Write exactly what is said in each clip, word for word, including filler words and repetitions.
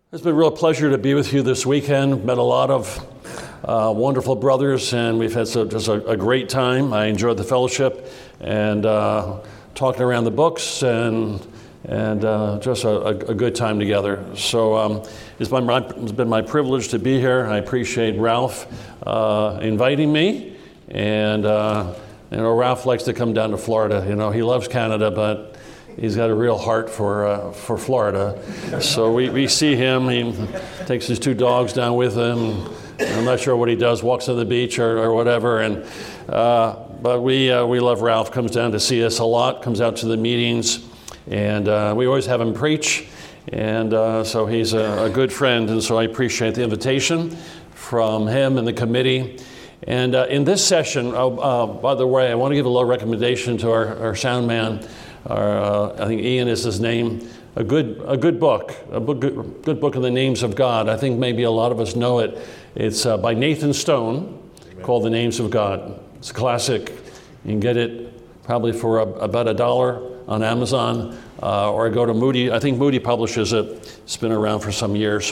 It's been a real pleasure to be with you this weekend. Met a lot of uh, wonderful brothers, and we've had so, just a, a great time. I enjoyed the fellowship and uh, talking around the books and and uh, just a, a, a good time together. So um, it's been, my, it's been my privilege to be here. I appreciate Ralph uh, inviting me, and uh, you know Ralph likes to come down to Florida. You know he loves Canada, but he's got a real heart for uh, for Florida. So we, we see him. He takes his two dogs down with him. I'm not sure what he does, walks on the beach or, or whatever. And uh, But we uh, we love Ralph. Comes down to see us a lot, comes out to the meetings. And uh, we always have him preach. And uh, so he's a, a good friend. And so I appreciate the invitation from him and the committee. And uh, in this session, uh, uh, by the way, I want to give a little recommendation to our, our sound man. Our, uh, I think Ian is his name. A good, a good book, a book, good, good book of the names of God. I think maybe a lot of us know it. It's uh, by Nathan Stone, Amen. Called The Names of God. It's a classic. You can get it probably for a, about a dollar on Amazon, uh, or go to Moody. I think Moody publishes it. It's been around for some years,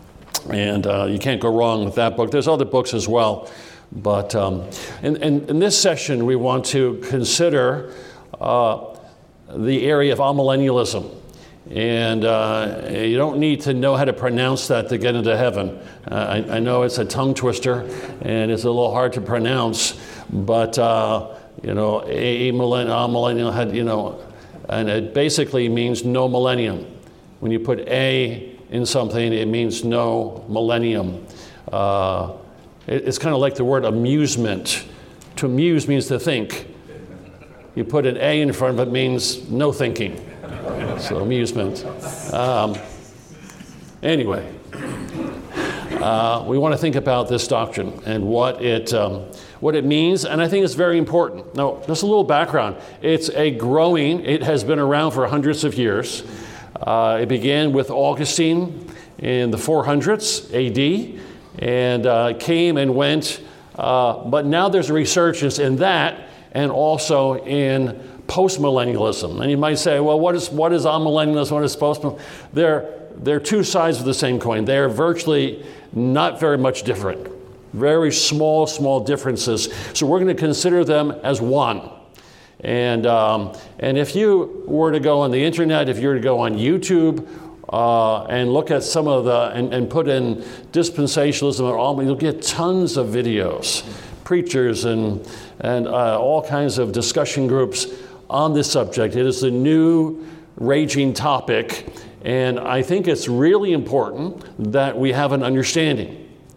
and uh, you can't go wrong with that book. There's other books as well, but um, in, in, in this session, we want to consider Uh, the area of amillennialism. And uh, you don't need to know how to pronounce that to get into heaven. Uh, I, I know it's a tongue twister and it's a little hard to pronounce, but uh, you know, a millennial had, you know, and it basically means no millennium. When you put a in something, it means no millennium. Uh, it, it's kind of like the word amusement. To amuse means to think. You put an A in front of it means no thinking. So amusement. Um, anyway, uh, we want to think about this doctrine and what it um, what it means, and I think it's very important. Now, just a little background. It's a growing. It has been around for hundreds of years. Uh, it began with Augustine in the four hundreds A D, and uh, came and went. Uh, but now there's a resurgence in that, and also in postmillennialism. And you might say, well, what is what is amillennialism? What is postmillennialism? They're, they're two sides of the same coin. They are virtually not very much different. Very small, small differences. So we're going to consider them as one. And, um, and if you were to go on the internet, if you were to go on YouTube, Uh, and look at some of the, and, and put in dispensationalism and all, you'll get tons of videos, preachers and, and uh, all kinds of discussion groups on this subject. It is a new raging topic, and I think it's really important that we have an understanding.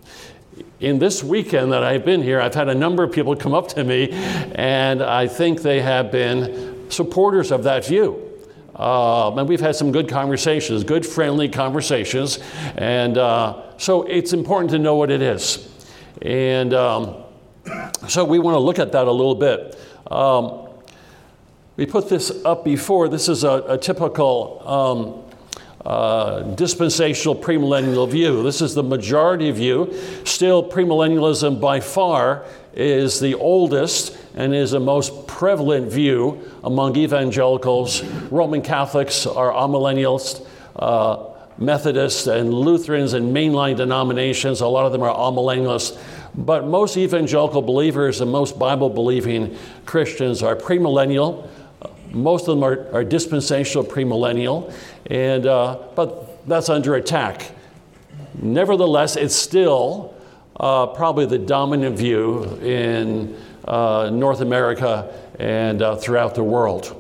In this weekend that I've been here, I've had a number of people come up to me, and I think they have been supporters of that view. Uh, and we've had some good conversations, good friendly conversations, and uh, so it's important to know what it is. And um, so we want to look at that a little bit. Um, we put this up before. This is a, a typical um, uh, dispensational premillennial view. This is the majority view. Still, premillennialism by far is the oldest and is the most prevalent view among evangelicals. Roman Catholics are amillennialists, uh, Methodists and Lutherans and mainline denominations, a lot of them are amillennialists. But most evangelical believers and most Bible-believing Christians are premillennial. Most of them are, are dispensational premillennial, and uh, but that's under attack. Nevertheless, it's still uh, probably the dominant view in Uh, North America and uh, throughout the world.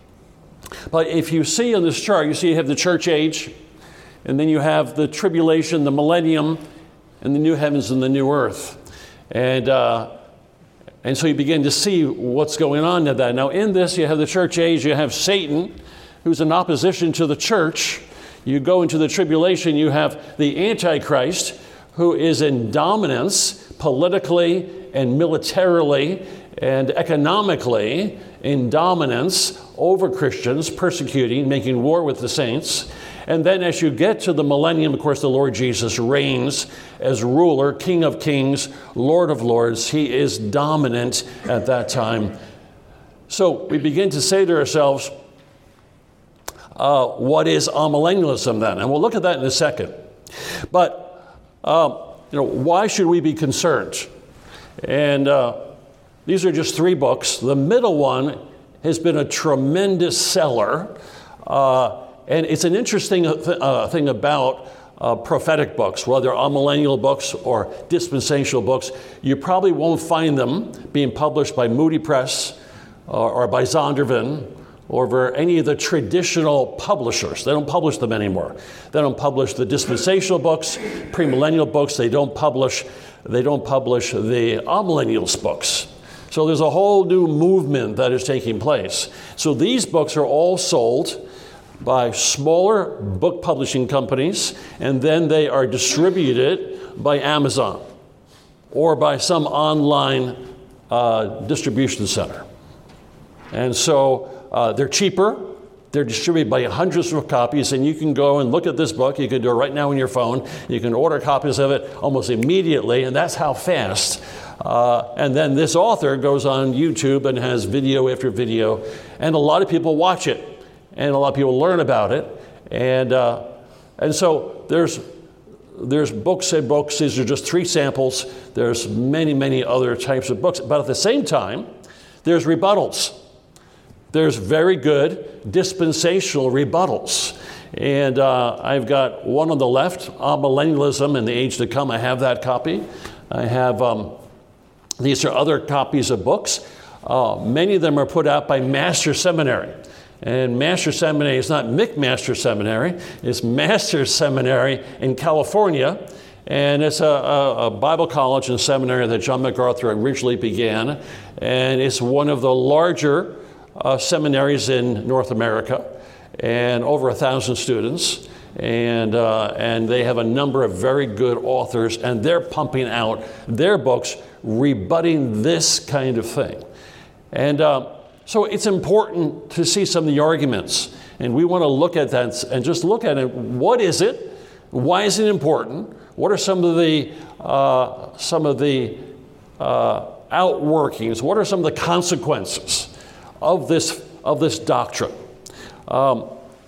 But if you see on this chart, you see you have the church age, and then you have the tribulation, the millennium, and the new heavens and the new earth. And uh, and so you begin to see what's going on in that. Now in this, you have the church age, you have Satan, who's in opposition to the church. You go into the tribulation, you have the Antichrist, who is in dominance politically and militarily and economically, in dominance over Christians, persecuting, making war with the saints. And then as you get to the millennium, of course, the Lord Jesus reigns as ruler, King of kings, Lord of lords. He is dominant at that time. So we begin to say to ourselves, uh, what is amillennialism then? And we'll look at that in a second. But, um, you know, why should we be concerned? And uh, these are just three books. The middle one has been a tremendous seller. Uh, and it's an interesting th- uh, thing about uh, prophetic books, whether amillennial books or dispensational books. You probably won't find them being published by Moody Press or, or by Zondervan or by any of the traditional publishers. They don't publish them anymore. They don't publish the dispensational books, premillennial books. They don't publish, they don't publish the amillennials books. So there's a whole new movement that is taking place. So these books are all sold by smaller book publishing companies, and then they are distributed by Amazon or by some online uh, distribution center. And so uh, they're cheaper. They're distributed by hundreds of copies, and you can go and look at this book. You can do it right now on your phone. You can order copies of it almost immediately, and that's how fast. Uh, and then this author goes on YouTube and has video after video, and a lot of people watch it, and a lot of people learn about it. And uh, and so there's there's books and books. These are just three samples. There's many, many other types of books. But at the same time, there's rebuttals. There's very good dispensational rebuttals. And uh, I've got one on the left, Amillennialism and the Age to Come. I have that copy. I have, um, these are other copies of books. Uh, many of them are put out by Master Seminary. And Master Seminary is not McMaster Seminary, it's Master Seminary in California. And it's a, a, a Bible college and seminary that John MacArthur originally began. And it's one of the larger uh, seminaries in North America, and over a thousand students. And, uh, and they have a number of very good authors, and they're pumping out their books rebutting this kind of thing. And uh, so it's important to see some of the arguments, and we want to look at that and just look at it. What is it? Why is it important? What are some of the uh, some of the uh, outworkings? What are some of the consequences of this of this doctrine? Um,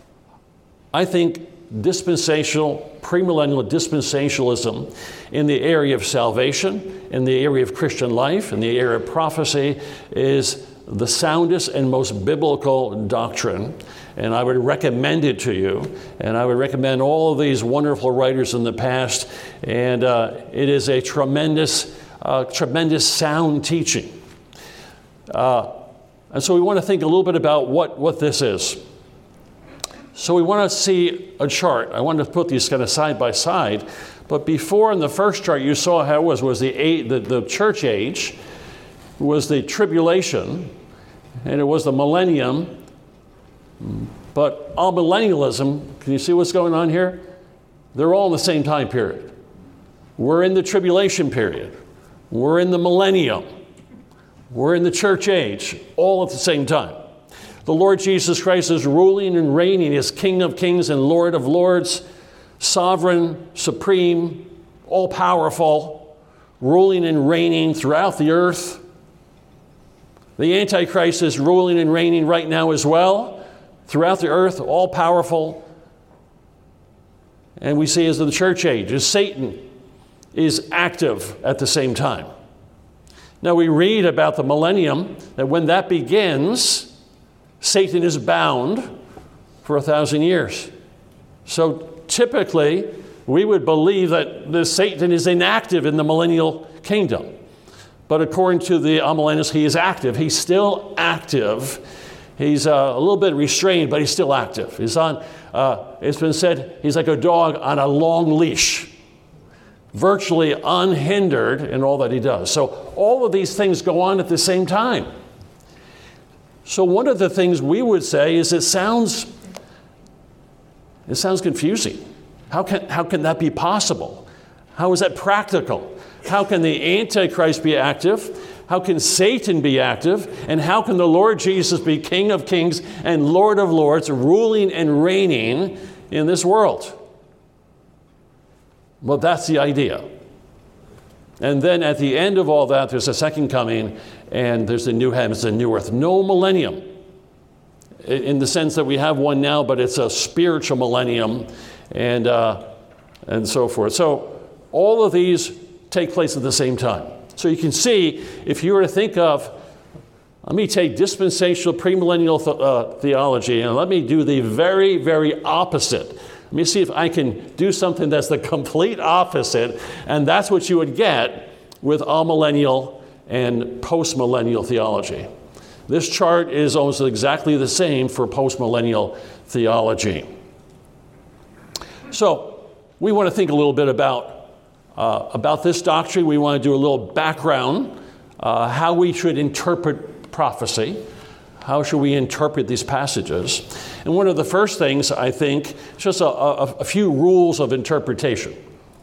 I think dispensational, premillennial dispensationalism in the area of salvation, in the area of Christian life, in the area of prophecy is the soundest and most biblical doctrine. And I would recommend it to you. And I would recommend all of these wonderful writers in the past. And uh, it is a tremendous, uh, tremendous sound teaching. Uh, and so we want to think a little bit about what, what this is. So we want to see a chart. I wanted to put these kind of side by side. But before in the first chart you saw how it was, was the, eight, the, the church age, was the tribulation, and it was the millennium. But amillennialism, can you see what's going on here? They're all in the same time period. We're in the tribulation period. We're in the millennium. We're in the church age, all at the same time. The Lord Jesus Christ is ruling and reigning as King of Kings and Lord of Lords, sovereign, supreme, all-powerful, ruling and reigning throughout the earth. The Antichrist is ruling and reigning right now as well, throughout the earth, all-powerful. And we see as the church age, as Satan is active at the same time. Now we read about the millennium, that when that begins, Satan is bound for a thousand years. So typically, we would believe that the Satan is inactive in the millennial kingdom. But according to the amillennials, he is active. He's still active. He's uh, a little bit restrained, but he's still active. He's on, uh, it's been said, he's like a dog on a long leash, virtually unhindered in all that he does. So all of these things go on at the same time. So one of the things we would say is it sounds, it sounds confusing. How can, how can that be possible? How is that practical? How can the Antichrist be active? How can Satan be active? And how can the Lord Jesus be King of Kings and Lord of Lords, ruling and reigning in this world? Well, that's the idea. And then at the end of all that, there's a second coming, and there's the new heavens and new earth. No millennium, in the sense that we have one now, but it's a spiritual millennium. And uh, and so forth. So all of these take place at the same time. So you can see, if you were to think of, let me take dispensational premillennial th- uh, theology and let me do the very, very opposite. Let me see if I can do something that's the complete opposite, and that's what you would get with amillennial and postmillennial theology. This chart is almost exactly the same for postmillennial theology. So we want to think a little bit about, uh, about this doctrine. We want to do a little background, uh, how we should interpret prophecy. How should we interpret these passages? And one of the first things, I think, is just a, a, a few rules of interpretation.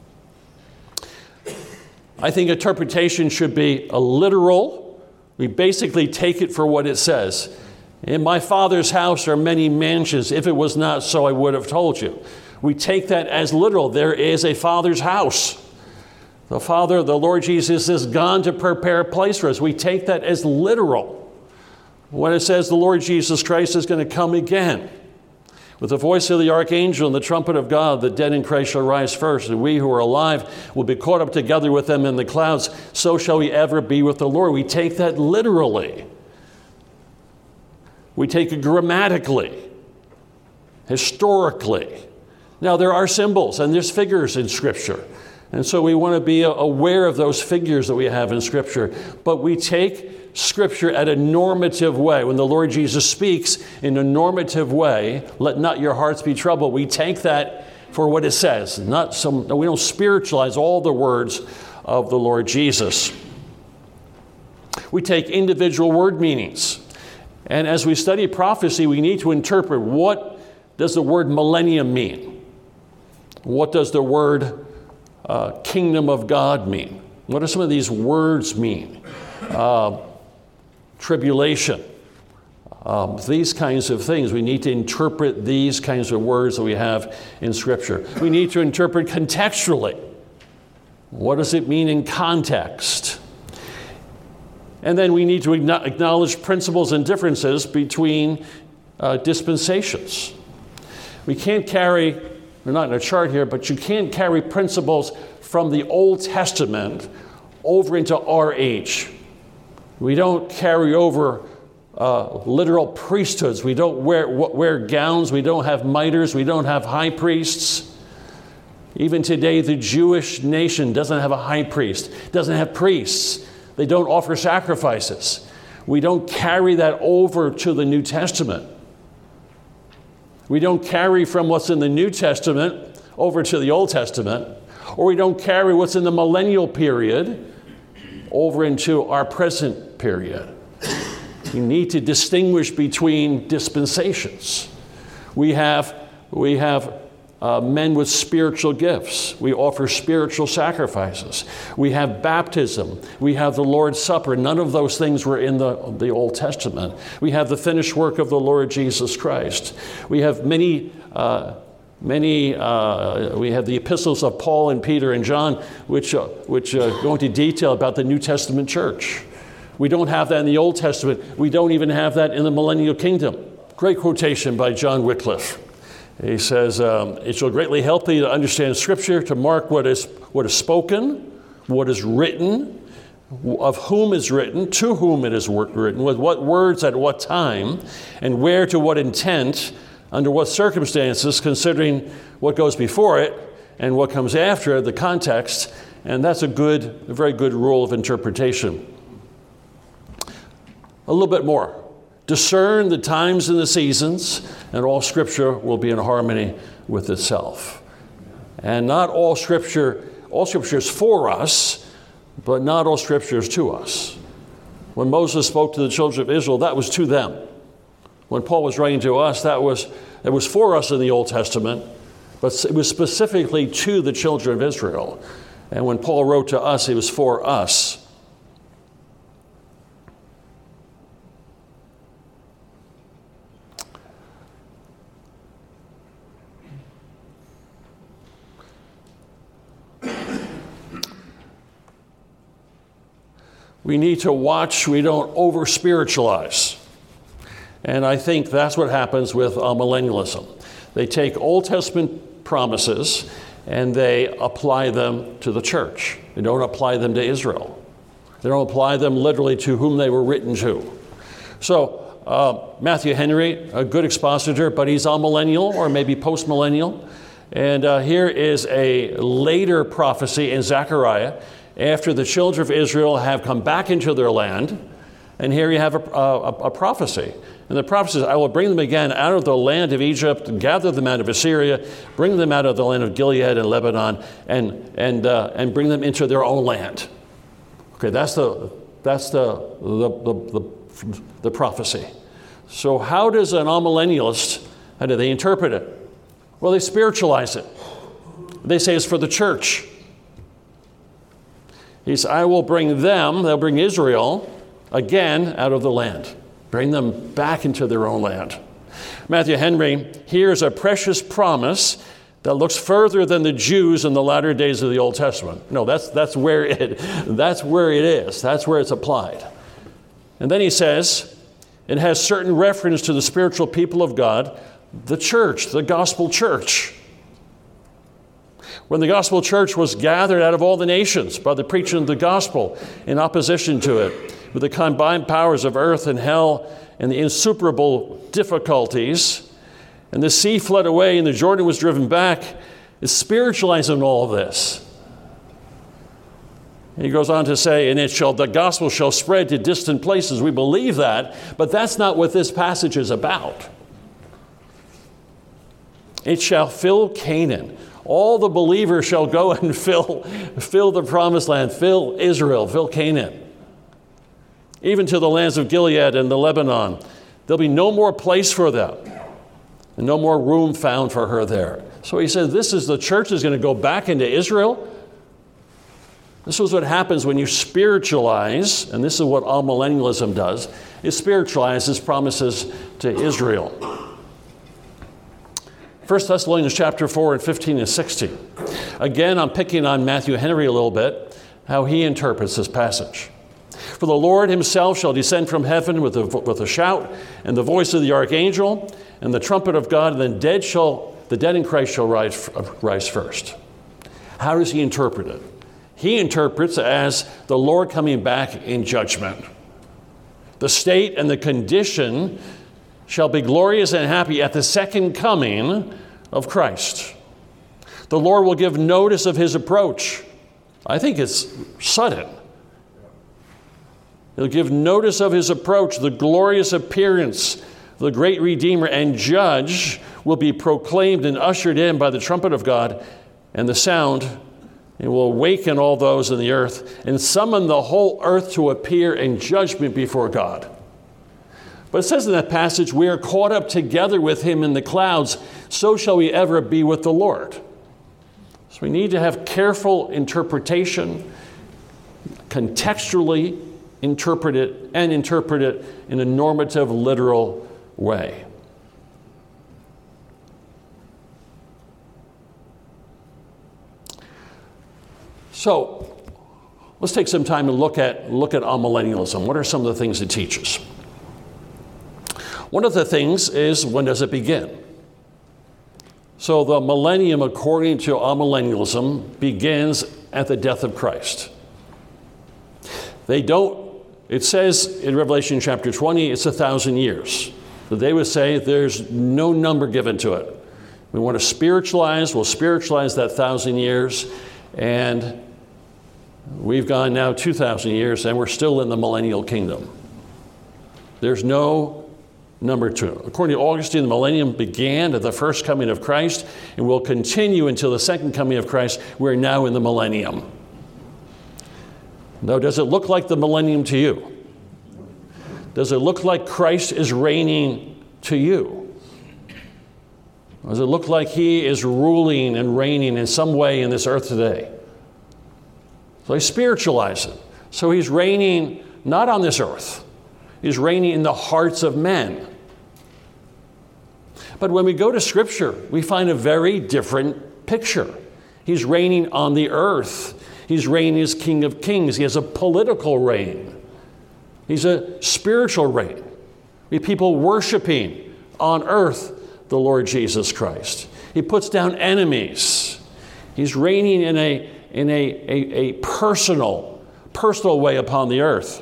I think interpretation should be a literal. We basically take it for what it says. In my Father's house are many mansions. If it was not so, I would have told you. We take that as literal. There is a Father's house. The Father, the Lord Jesus, is gone to prepare a place for us. We take that as literal. When it says the Lord Jesus Christ is going to come again, with the voice of the archangel and the trumpet of God, the dead in Christ shall rise first, and we who are alive will be caught up together with them in the clouds. So shall we ever be with the Lord. We take that literally. We take it grammatically, historically. Now, there are symbols and there's figures in Scripture. And so we want to be aware of those figures that we have in Scripture. But we take Scripture at a normative way. When the Lord Jesus speaks in a normative way, let not your hearts be troubled, we take that for what it says. Not some, we don't spiritualize all the words of the Lord Jesus. We take individual word meanings. And as we study prophecy, we need to interpret, what does the word millennium mean? What does the word uh, kingdom of God mean? What do some of these words mean? Uh, tribulation. Um, these kinds of things. We need to interpret these kinds of words that we have in Scripture. We need to interpret contextually. What does it mean in context? And then we need to acknowledge principles and differences between uh, dispensations. We can't carry, we're not in a chart here, but you can't carry principles from the Old Testament over into our age. We don't carry over uh, literal priesthoods. We don't wear, wear gowns. We don't have miters. We don't have high priests. Even today, the Jewish nation doesn't have a high priest, doesn't have priests. They don't offer sacrifices. We don't carry that over to the New Testament. We don't carry from what's in the New Testament over to the Old Testament, or we don't carry what's in the millennial period over into our present period. We need to distinguish between dispensations. We have, we have uh, men with spiritual gifts. We offer spiritual sacrifices. We have baptism. We have the Lord's Supper. None of those things were in the, the Old Testament. We have the finished work of the Lord Jesus Christ. We have many uh, Many, uh, we have the epistles of Paul and Peter and John, which, uh, which uh, go into detail about the New Testament church. We don't have that in the Old Testament. We don't even have that in the millennial kingdom. Great quotation by John Wycliffe. He says, um, it shall greatly help thee to understand Scripture, to mark what is, what is spoken, what is written, of whom is written, to whom it is written, with what words at what time, and where to what intent, under what circumstances, considering what goes before it and what comes after it, the context. And that's a good, a very good rule of interpretation. A little bit more. Discern the times and the seasons, and all Scripture will be in harmony with itself. And not all Scripture, all Scripture is for us, but not all Scripture is to us. When Moses spoke to the children of Israel, that was to them. When Paul was writing to us, that was, it was for us in the Old Testament, but it was specifically to the children of Israel. And when Paul wrote to us, it was for us. We need to watch we don't over-spiritualize. And I think that's what happens with uh, millennialism. They take Old Testament promises and they apply them to the church. They don't apply them to Israel. They don't apply them literally to whom they were written to. So uh, Matthew Henry, a good expositor, but he's amillennial or maybe post-millennial. And uh, here is a later prophecy in Zechariah after the children of Israel have come back into their land. And here you have a, a, a prophecy. And the prophecy says, I will bring them again out of the land of Egypt, and gather them out of Assyria, bring them out of the land of Gilead and Lebanon, and and uh, and bring them into their own land. Okay, that's the that's the the the, the, the prophecy. So how does an amillennialist, how do they interpret it? Well, they spiritualize it. They say it's for the church. He says, I will bring them, they'll bring Israel, again out of the land. Bring them back into their own land. Matthew Henry here's a precious promise that looks further than the Jews in the latter days of the Old Testament. No, that's that's where it that's where it is. That's where it's applied. And then he says, it has certain reference to the spiritual people of God, the church, the gospel church. When the gospel church was gathered out of all the nations by the preaching of the gospel in opposition to it, with the combined powers of earth and hell and the insuperable difficulties, and the sea fled away and the Jordan was driven back, is spiritualizing all of this. And he goes on to say, and it shall, the gospel shall spread to distant places. We believe that, but that's not what this passage is about. It shall fill Canaan. All the believers shall go and fill, fill the promised land, fill Israel, fill Canaan. Even to the lands of Gilead and the Lebanon. There'll be no more place for them, and no more room found for her there. So he says, this is the church is going to go back into Israel. This is what happens when you spiritualize, and this is what amillennialism does. It spiritualizes promises to Israel. First Thessalonians chapter four and fifteen and sixteen. Again, I'm picking on Matthew Henry a little bit, how he interprets this passage. For the Lord himself shall descend from heaven with a, with a shout, and the voice of the archangel, and the trumpet of God, and the dead shall the dead in Christ shall rise, rise first. How does he interpret it? He interprets as the Lord coming back in judgment. The state and the condition shall be glorious and happy at the second coming of Christ. The Lord will give notice of his approach. I think it's sudden. He'll give notice of his approach, the glorious appearance of the great Redeemer and Judge will be proclaimed and ushered in by the trumpet of God, and the sound, it will awaken all those in the earth and summon the whole earth to appear in judgment before God. But it says in that passage, we are caught up together with him in the clouds, so shall we ever be with the Lord. So we need to have careful interpretation, contextually interpret it, and interpret it in a normative, literal way. So let's take some time and look at look at amillennialism. What are some of the things it teaches? One of the things is, when does it begin? So the millennium, according to amillennialism, begins at the death of Christ. They don't, it says in Revelation chapter twenty, it's a thousand years. But they would say there's no number given to it. We want to spiritualize, we'll spiritualize that thousand years, and we've gone now two thousand years, and we're still in the millennial kingdom. There's no number to it. According to Augustine, the millennium began at the first coming of Christ and will continue until the second coming of Christ. We're now in the millennium. Now, does it look like the millennium to you? Does it look like Christ is reigning to you? Does it look like he is ruling and reigning in some way in this earth today? So I spiritualize it. So he's reigning not on this earth. He's reigning in the hearts of men. But when we go to Scripture, we find a very different picture. He's reigning on the earth. He's reigning as King of Kings. He has a political reign. He's a spiritual reign. We have people worshiping on earth the Lord Jesus Christ. He puts down enemies. He's reigning in a in a, a, a personal, personal way upon the earth.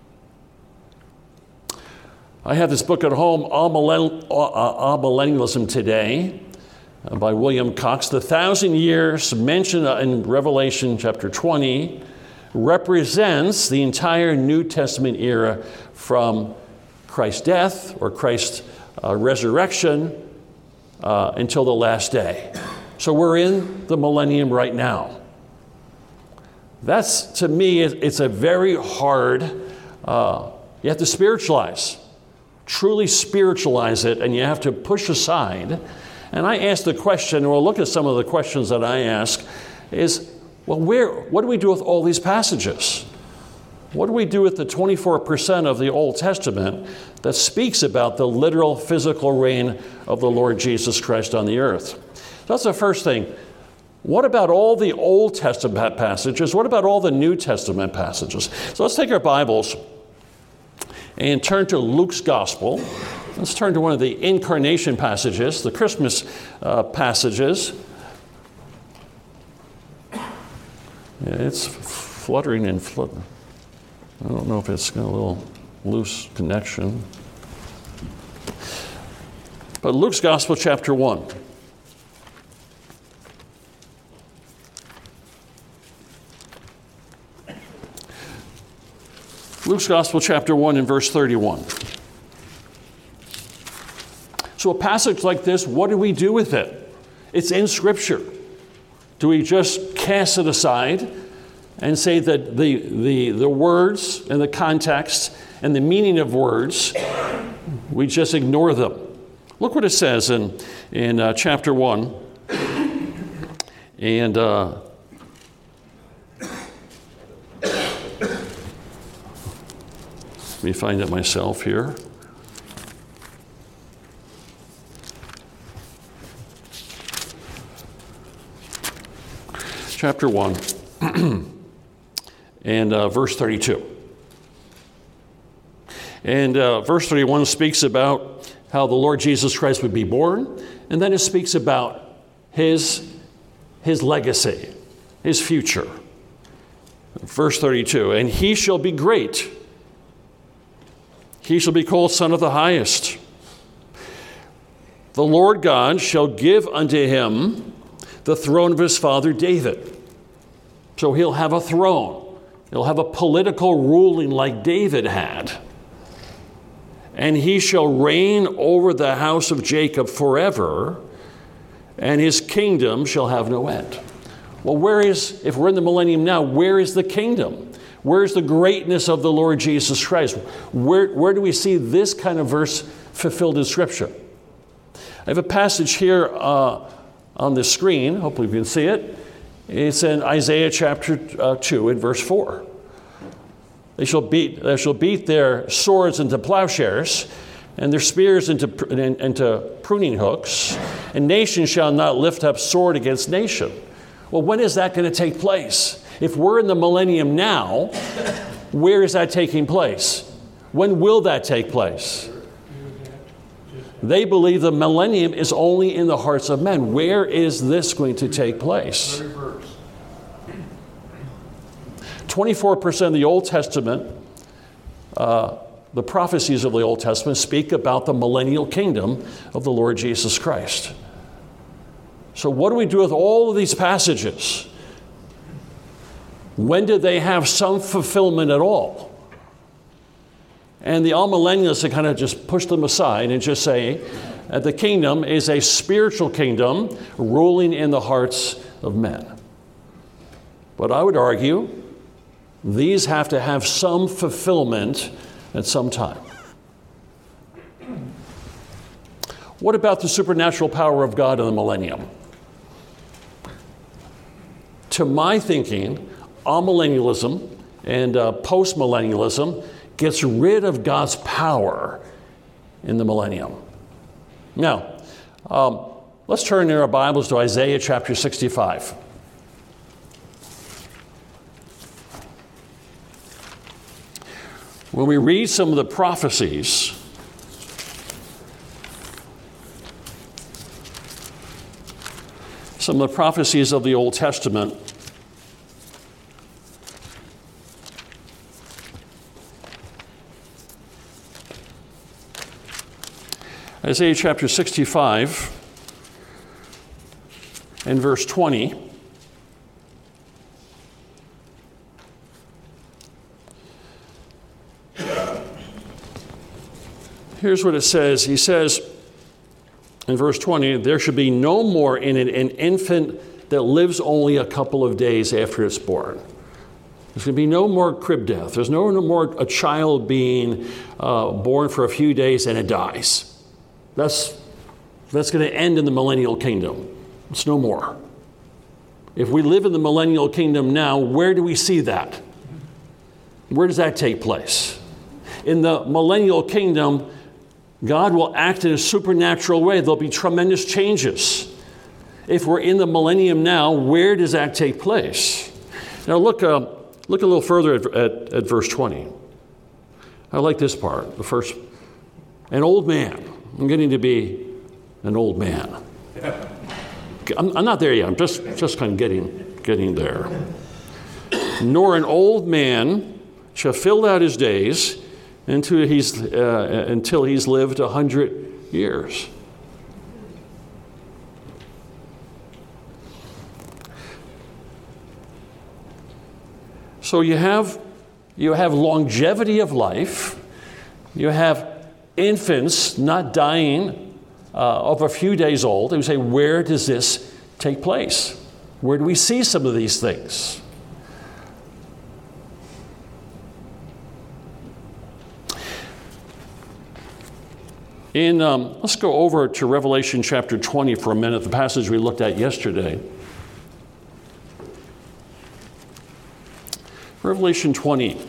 I have this book at home, Amillennialism Today, uh, by William Cox. The thousand years mentioned in Revelation chapter twenty represents the entire New Testament era from Christ's death or Christ's uh, resurrection uh, until the last day. So we're in the millennium right now. That's, to me, it's a very hard, uh, you have to spiritualize, truly spiritualize it, and you have to push aside. And I ask the question, and we'll look at some of the questions that I ask, is, well, where, what do we do with all these passages? What do we do with the twenty-four percent of the Old Testament that speaks about the literal physical reign of the Lord Jesus Christ on the earth? So that's the first thing. What about all the Old Testament passages? What about all the New Testament passages? So let's take our Bibles and turn to Luke's Gospel. Let's turn to one of the incarnation passages, the Christmas uh, passages. Yeah, it's fluttering and fluttering. I don't know if it's got a little loose connection. But Luke's Gospel, chapter one. Luke's Gospel, chapter one, and verse thirty-one. So a passage like this, what do we do with it? It's in Scripture. Do we just cast it aside and say that the, the, the words and the context and the meaning of words, we just ignore them? Look what it says in, in uh, chapter one. And uh, let me find it myself here. Chapter one and uh, verse thirty-two. And uh, verse thirty-one speaks about how the Lord Jesus Christ would be born, and then it speaks about his, his legacy, his future. Verse thirty-two, and he shall be great. He shall be called Son of the Highest. The Lord God shall give unto him the throne of his father David. So he'll have a throne. He'll have a political ruling like David had. And he shall reign over the house of Jacob forever, and his kingdom shall have no end. Well, where is, if we're in the millennium now, where is the kingdom? Where's the greatness of the Lord Jesus Christ? Where, where do we see this kind of verse fulfilled in Scripture? I have a passage here uh, on the screen. Hopefully you can see it. It's in Isaiah chapter uh, two and verse four. They shall beat, they shall beat their swords into plowshares and their spears into, into pruning hooks, and nation shall not lift up sword against nation. Well, when is that going to take place? If we're in the millennium now, where is that taking place? When will that take place? They believe the millennium is only in the hearts of men. Where is this going to take place? twenty-four percent of the Old Testament, uh, the prophecies of the Old Testament speak about the millennial kingdom of the Lord Jesus Christ. So what do we do with all of these passages? When did they have some fulfillment at all? And the amillennialists kind of just push them aside and just say that the kingdom is a spiritual kingdom ruling in the hearts of men. But I would argue these have to have some fulfillment at some time. What about the supernatural power of God in the millennium? To my thinking, amillennialism and uh, postmillennialism gets rid of God's power in the millennium. Now, um, let's turn in our Bibles to Isaiah chapter sixty-five. When we read some of the prophecies, some of the prophecies of the Old Testament. Isaiah chapter sixty-five and verse twenty. Here's what it says. He says in verse twenty, there should be no more in it an infant that lives only a couple of days after it's born. There's going to be no more crib death. There's no, no more a child being uh, born for a few days and it dies. That's, that's going to end in the millennial kingdom. It's no more. If we live in the millennial kingdom now, where do we see that? Where does that take place? In the millennial kingdom, God will act in a supernatural way. There'll be tremendous changes. If we're in the millennium now, where does that take place? Now look, uh, look a little further at, at, at verse twenty. I like this part, the first. An old man. I'm getting to be an old man. I'm, I'm not there yet. I'm just, just kind of getting, getting there. Nor an old man shall fill out his days until he's, uh, until he's lived a hundred years. So you have, you have longevity of life. You have infants not dying uh, of a few days old. And we say, where does this take place? Where do we see some of these things? In, um, let's go over to Revelation chapter twenty for a minute, the passage we looked at yesterday. Revelation twenty.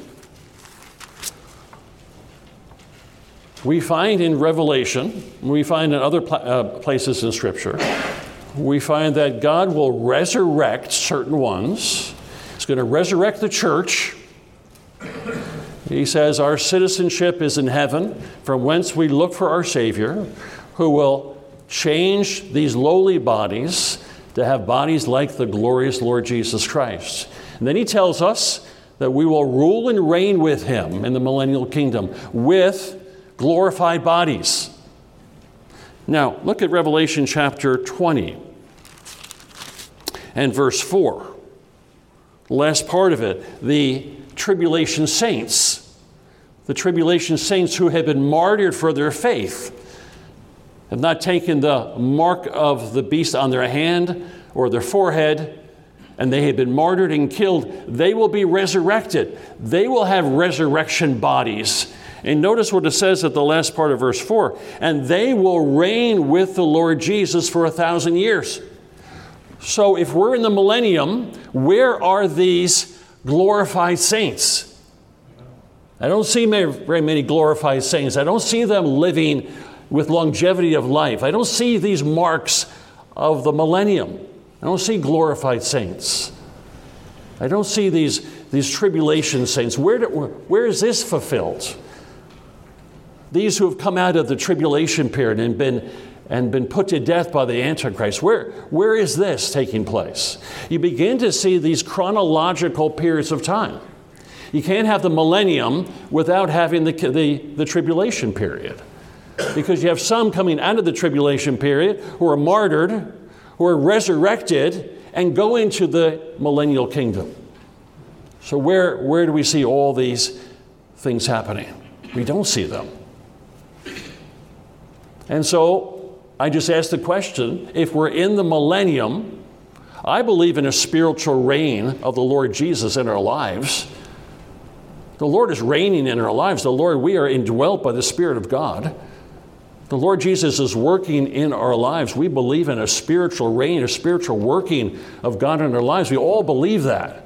We find in Revelation, we find in other pl- uh, places in Scripture, we find that God will resurrect certain ones. He's going to resurrect the church. He says our citizenship is in heaven, from whence we look for our Savior, who will change these lowly bodies to have bodies like the glorious Lord Jesus Christ. And then he tells us that we will rule and reign with him in the millennial kingdom with glorified bodies. Now, look at Revelation chapter twenty and verse four. The last part of it, the tribulation saints. The tribulation saints who have been martyred for their faith, have not taken the mark of the beast on their hand or their forehead, and they have been martyred and killed. They will be resurrected. They will have resurrection bodies. And notice what it says at the last part of verse four. And they will reign with the Lord Jesus for a thousand years. So if we're in the millennium, where are these glorified saints? I don't see very many glorified saints. I don't see them living with longevity of life. I don't see these marks of the millennium. I don't see glorified saints. I don't see these, these tribulation saints. Where, do, where is this fulfilled? These who have come out of the tribulation period and been, and been put to death by the Antichrist, where, where is this taking place? You begin to see these chronological periods of time. You can't have the millennium without having the, the, the tribulation period. Because you have some coming out of the tribulation period who are martyred, who are resurrected, and go into the millennial kingdom. So where, where do we see all these things happening? We don't see them. And so I just asked the question, if we're in the millennium, I believe in a spiritual reign of the Lord Jesus in our lives. The Lord is reigning in our lives. The Lord, we are indwelt by the Spirit of God. The Lord Jesus is working in our lives. We believe in a spiritual reign, a spiritual working of God in our lives. We all believe that.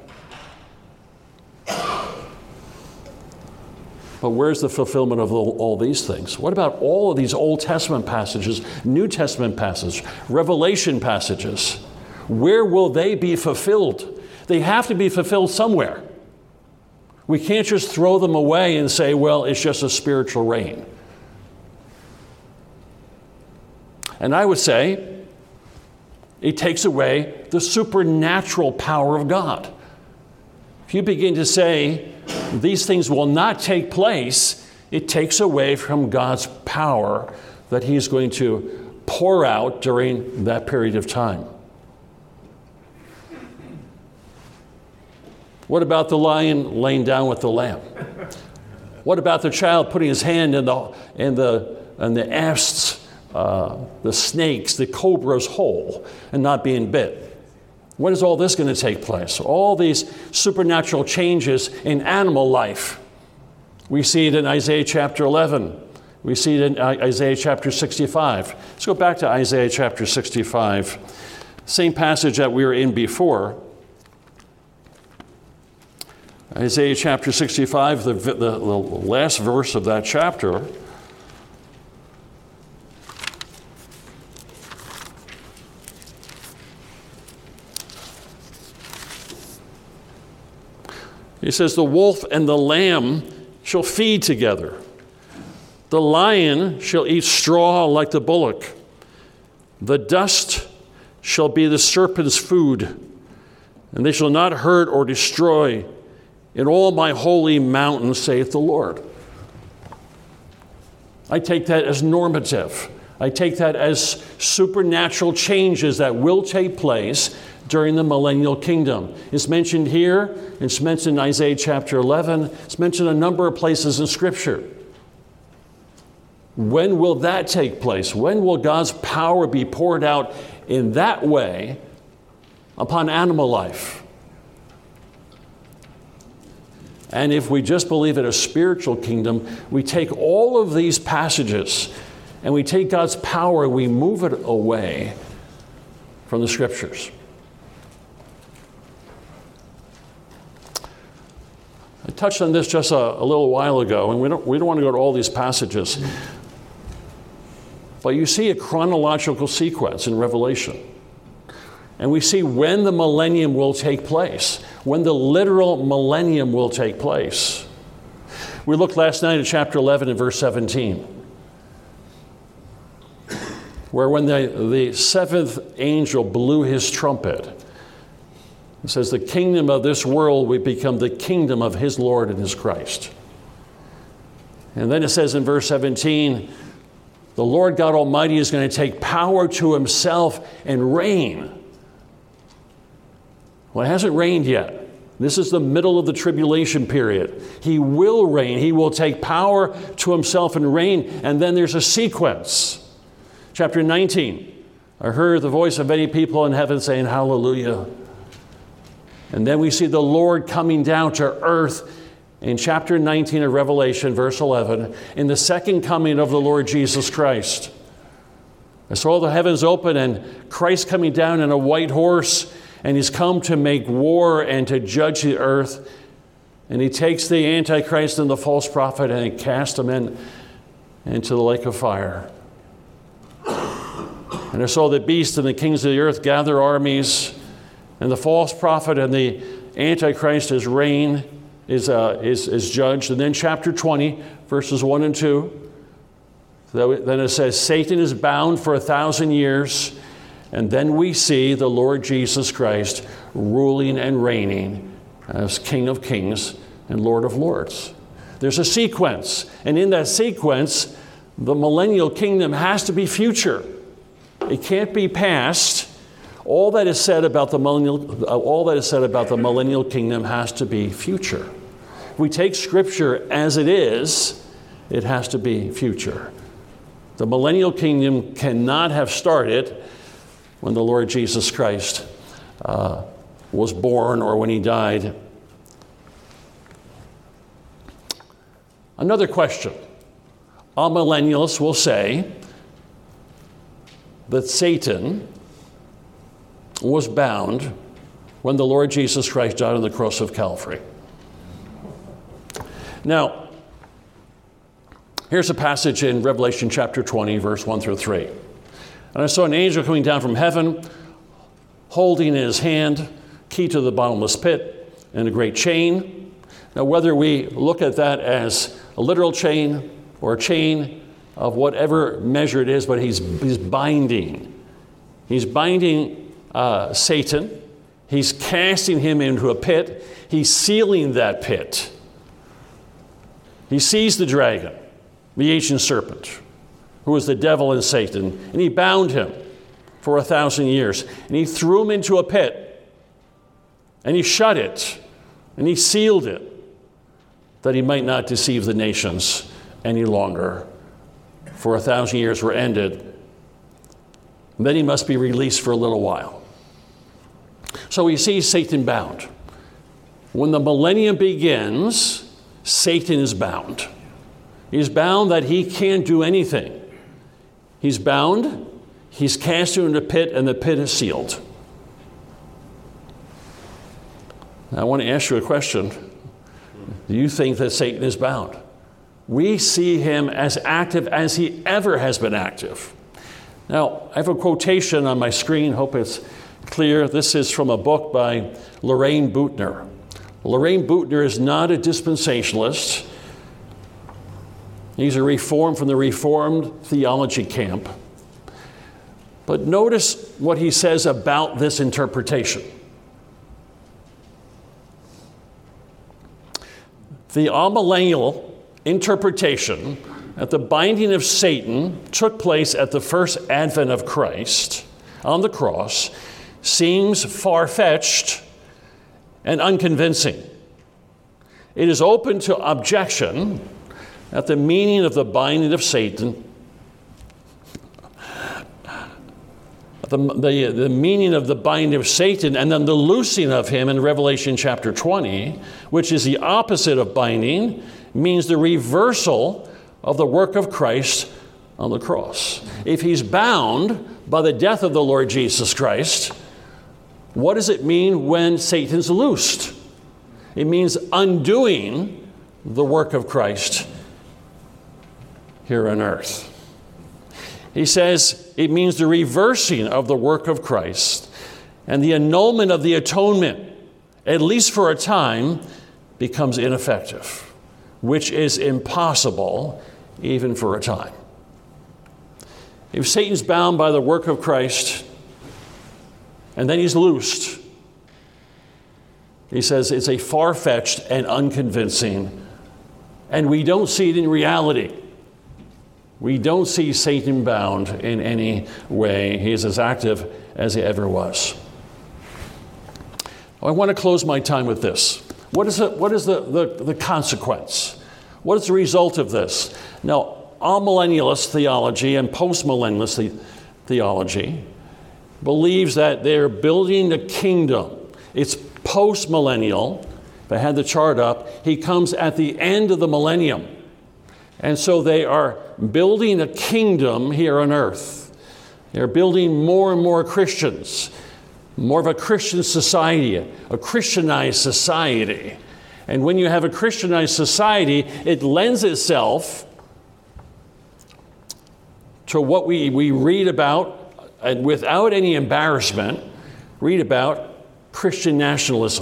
But where's the fulfillment of all, all these things? What about all of these Old Testament passages, New Testament passages, Revelation passages? Where will they be fulfilled? They have to be fulfilled somewhere. We can't just throw them away and say, well, it's just a spiritual reign. And I would say It takes away the supernatural power of God. If you begin to say these things will not take place, it takes away from God's power that he's going to pour out during that period of time. What about the lion laying down with the lamb? What about the child putting his hand in the in the in the asps, uh, the snakes, the cobra's hole, and not being bit? When is all this going to take place? All these supernatural changes in animal life. We see it in Isaiah chapter eleven. We see it in Isaiah chapter sixty-five. Let's go back to Isaiah chapter sixty-five. Same passage that we were in before. Isaiah chapter sixty-five, the, the, the last verse of that chapter. He says, the wolf and the lamb shall feed together. The lion shall eat straw like the bullock. The dust shall be the serpent's food, and they shall not hurt or destroy in all my holy mountain, saith the Lord. I take that as normative. I take that as supernatural changes that will take place during the millennial kingdom. It's mentioned here. It's mentioned in Isaiah chapter eleven. It's mentioned a number of places in Scripture. When will that take place? When will God's power be poured out in that way upon animal life? And if we just believe in a spiritual kingdom, we take all of these passages and we take God's power and we move it away from the Scriptures. I touched on this just a, a little while ago, and we don't, we don't want to go to all these passages. But you see a chronological sequence in Revelation. And we see when the millennium will take place, when the literal millennium will take place. We looked last night at chapter eleven and verse seventeen, where when the, the seventh angel blew his trumpet, it says, the kingdom of this world will become the kingdom of his Lord and his Christ. And then it says in verse seventeen, the Lord God Almighty is going to take power to himself and reign. Well, it hasn't reigned yet. This is the middle of the tribulation period. He will reign. He will take power to himself and reign. And then there's a sequence. Chapter nineteen, I heard the voice of many people in heaven saying, hallelujah. And then we see the Lord coming down to earth in chapter nineteen of Revelation, verse eleven, in the second coming of the Lord Jesus Christ. I saw the heavens open and Christ coming down in a white horse, and he's come to make war and to judge the earth. And he takes the Antichrist and the false prophet and he casts them in, into the lake of fire. And I saw the beast and the kings of the earth gather armies, and the false prophet and the Antichrist is reign, is, uh, is, is judged. And then chapter twenty, verses one and two, then it says, Satan is bound for a thousand years. And then we see the Lord Jesus Christ ruling and reigning as King of Kings and Lord of Lords. There's a sequence. And in that sequence, the millennial kingdom has to be future. It can't be past. All that is said about the millennial, all that is said about the millennial kingdom has to be future. If we take Scripture as it is, it has to be future. The millennial kingdom cannot have started when the Lord Jesus Christ uh, was born or when he died. Another question. Amillennialists will say that Satan was bound when the Lord Jesus Christ died on the cross of Calvary. Now, here's a passage in Revelation chapter twenty, verse one through three. And I saw an angel coming down from heaven, holding in his hand key to the bottomless pit and a great chain. Now, whether we look at that as a literal chain or a chain of whatever measure it is, but he's, he's binding. He's binding uh, Satan. He's casting him into a pit. He's sealing that pit. He seized the dragon, the ancient serpent, who was the devil and Satan, and he bound him for a thousand years. And he threw him into a pit, and he shut it, and he sealed it, that he might not deceive the nations any longer. For a thousand years were ended. And then he must be released for a little while. So he sees Satan bound. When the millennium begins, Satan is bound. He's bound that he can't do anything. He's bound, he's cast into a pit, and the pit is sealed. Now, I want to ask you a question. Do you think that Satan is bound? We see him as active as he ever has been active. Now, I have a quotation on my screen. Hope it's clear. This is from a book by Loraine Boettner. Loraine Boettner is not a dispensationalist. He's a reform from the Reformed theology camp. But notice what he says about this interpretation. The amillennial interpretation that the binding of Satan took place at the first advent of Christ on the cross seems far-fetched and unconvincing. It is open to objection that the meaning of the binding of Satan, the, the, the meaning of the binding of Satan and then the loosing of him in Revelation chapter twenty, which is the opposite of binding, means the reversal of the work of Christ on the cross. If he's bound by the death of the Lord Jesus Christ, what does it mean when Satan's loosed? It means undoing the work of Christ here on earth. He says it means the reversing of the work of Christ and the annulment of the atonement, at least for a time, becomes ineffective, which is impossible even for a time. If Satan's bound by the work of Christ and then he's loosed, he says it's a far-fetched and unconvincing, and we don't see it in reality. We don't see Satan bound in any way. He is as active as he ever was. I want to close my time with this. What is, the, what is the, the, the consequence? What is the result of this? Now, amillennialist theology and postmillennialist the, theology believes that they're building a kingdom. It's postmillennial. If I had the chart up, he comes at the end of the millennium. And so they are building a kingdom here on earth. They're building more and more Christians, more of a Christian society, a Christianized society. And when you have a Christianized society, it lends itself to what we, we read about, and without any embarrassment, read about Christian nationalism.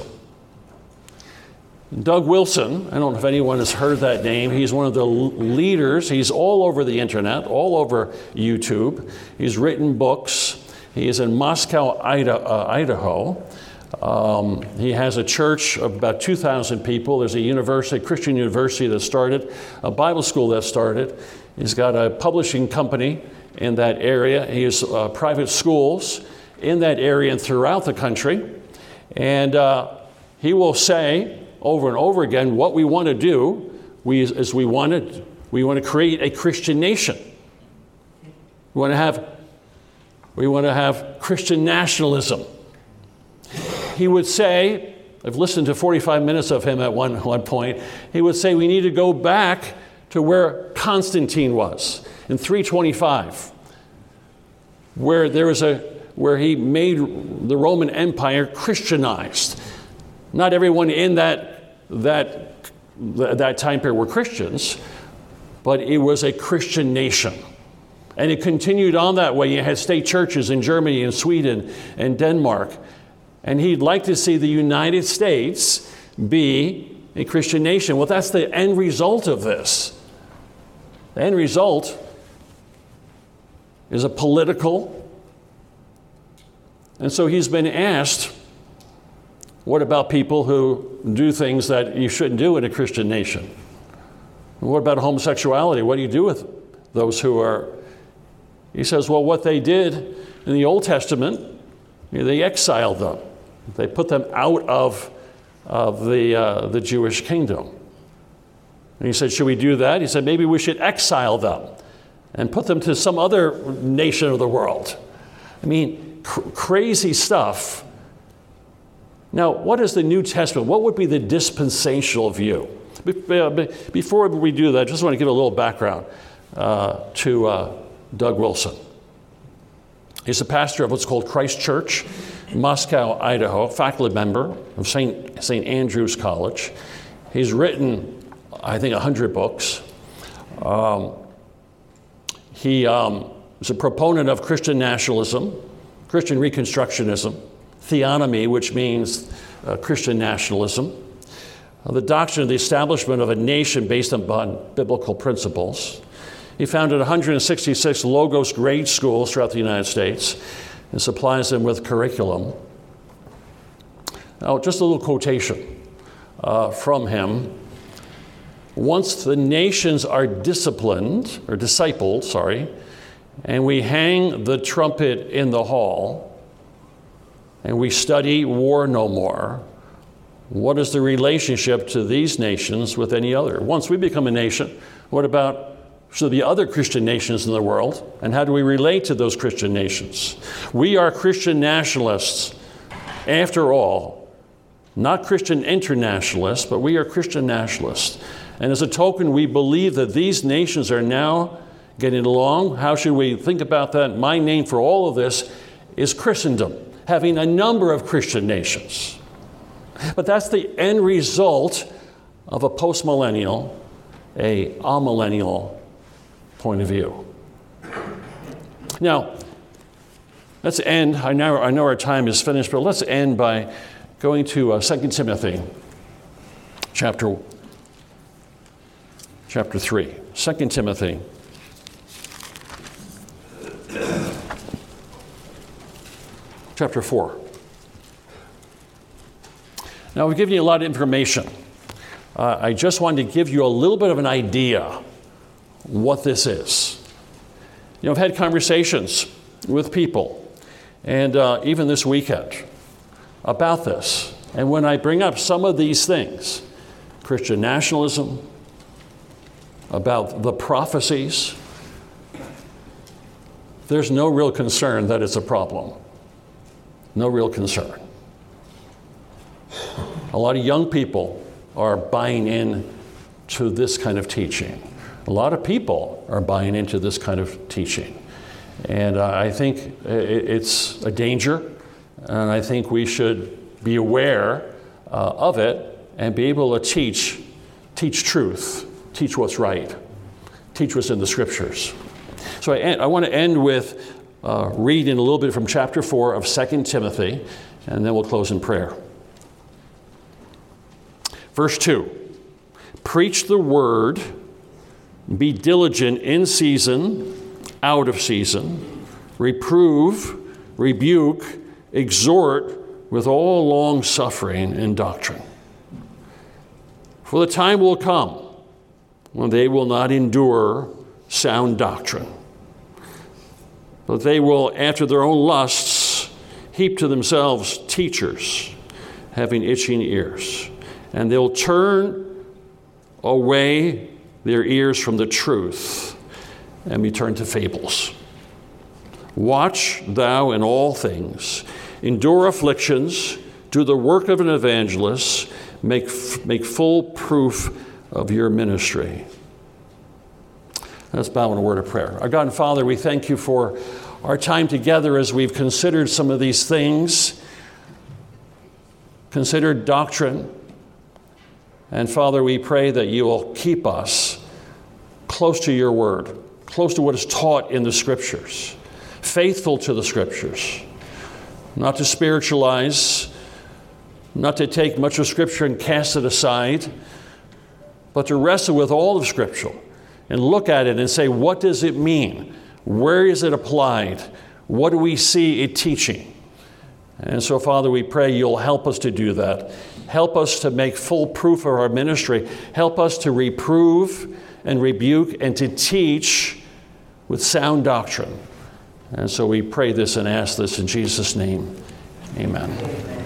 Doug Wilson, I don't know if anyone has heard that name. He's one of the leaders. He's all over the internet, all over YouTube. He's written books. He is in Moscow, Idaho. Um, he has a church of about two thousand people. There's a university, a Christian university that started, a Bible school that started. He's got a publishing company in that area. He has uh, private schools in that area and throughout the country. And uh, he will say over and over again, what we want to do we, is we want to, we want to create a Christian nation. We want to have, we want to have Christian nationalism. He would say, I've listened to forty-five minutes of him at one, one point, he would say we need to go back to where Constantine was in three twenty-five, where there was a, where he made the Roman Empire Christianized. Not everyone in that, that, that time period were Christians, but it was a Christian nation. And it continued on that way. You had state churches in Germany and Sweden and Denmark. And he'd like to see the United States be a Christian nation. Well, that's the end result of this. The end result is a political And so he's been asked, what about people who do things that you shouldn't do in a Christian nation? What about homosexuality? What do you do with those who are? He says, well, what they did in the Old Testament, you know, they exiled them. They put them out of, of the, uh, the Jewish kingdom. And he said, should we do that? He said, maybe we should exile them and put them to some other nation of the world. I mean, cr- crazy stuff. Now, what is the New Testament? What would be the dispensational view? Before we do that, I just want to give a little background uh, to uh, Doug Wilson. He's a pastor of what's called Christ Church, Moscow, Idaho, faculty member of Saint Saint Andrew's College. He's written, I think, one hundred books. Um, he um, is a proponent of Christian nationalism, Christian Reconstructionism, theonomy, which means uh, Christian nationalism, uh, the doctrine of the establishment of a nation based upon biblical principles. He founded one hundred sixty-six Logos grade schools throughout the United States and supplies them with curriculum. Now, just a little quotation uh, from him. Once the nations are disciplined, or discipled, sorry, and we hang the trumpet in the hall, and we study war no more, what is the relationship to these nations with any other? Once we become a nation, what about should there be other Christian nations in the world? And how do we relate to those Christian nations? We are Christian nationalists, after all, not Christian internationalists, but we are Christian nationalists. And as a token, we believe that these nations are now getting along. How should we think about that? My name for all of this is Christendom, having a number of Christian nations. But that's the end result of a postmillennial, a amillennial point of view. Now, let's end. I know, I know our time is finished, but let's end by going to uh, Second Timothy chapter, chapter three. Second Timothy chapter four. Now, we've given you a lot of information. Uh, I just wanted to give you a little bit of an idea what this is. You know, I've had conversations with people, and uh, even this weekend, about this. And when I bring up some of these things, Christian nationalism, about the prophecies, there's no real concern that it's a problem. No real concern. A lot of young people are buying in to this kind of teaching. A lot of people are buying into this kind of teaching. And uh, I think it's a danger, and I think we should be aware uh, of it and be able to teach, teach truth, teach what's right, teach what's in the Scriptures. So I, I want to end with uh, reading a little bit from chapter four of Second Timothy, and then we'll close in prayer. Verse two, preach the word, be diligent in season, out of season, reprove, rebuke, exhort with all long suffering and doctrine. For the time will come when they will not endure sound doctrine, but they will, after their own lusts, heap to themselves teachers, having itching ears, and they'll turn away their ears from the truth and be turned to fables. Watch thou in all things, endure afflictions, do the work of an evangelist, make, make full proof of your ministry. Let's bow in a word of prayer. Our God and Father, we thank you for our time together as we've considered some of these things, considered doctrine. And Father, we pray that you will keep us close to your word, close to what is taught in the Scriptures, faithful to the Scriptures, not to spiritualize, not to take much of Scripture and cast it aside, but to wrestle with all of Scripture and look at it and say, what does it mean? Where is it applied? What do we see it teaching? And so, Father, we pray you'll help us to do that. Help us to make full proof of our ministry. Help us to reprove and rebuke and to teach with sound doctrine. And so we pray this and ask this in Jesus' name. Amen.